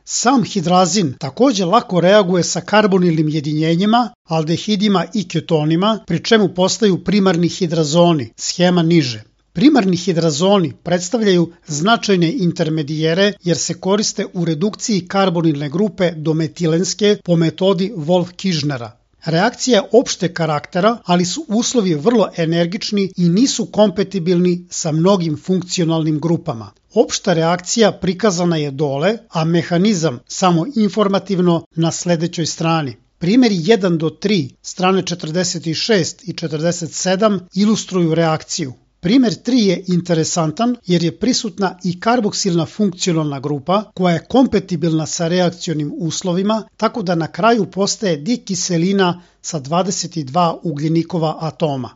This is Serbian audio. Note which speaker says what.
Speaker 1: Sam hidrazin takođe lako reaguje sa karbonilnim jedinjenjima, aldehidima i ketonima, pri čemu postaju primarni hidrazoni, schema niže. Primarni hidrazoni predstavljaju značajne intermedijere jer se koriste u redukciji karbonilne grupe do metilenske po metodi Wolff-Kišnera. Reakcija je opšte karaktera, ali su uslovi vrlo energični i nisu kompatibilni sa mnogim funkcionalnim grupama. Opšta reakcija prikazana je dole, a mehanizam samo informativno na sledećoj strani. Primjeri 1 do 3, strane 46 i 47 ilustruju reakciju. Primjer 3 je interesantan jer je prisutna i karboksilna funkcionalna grupa koja je kompatibilna sa reakcionim uslovima, tako da na kraju postaje dikiselina sa 22 ugljenikova atoma.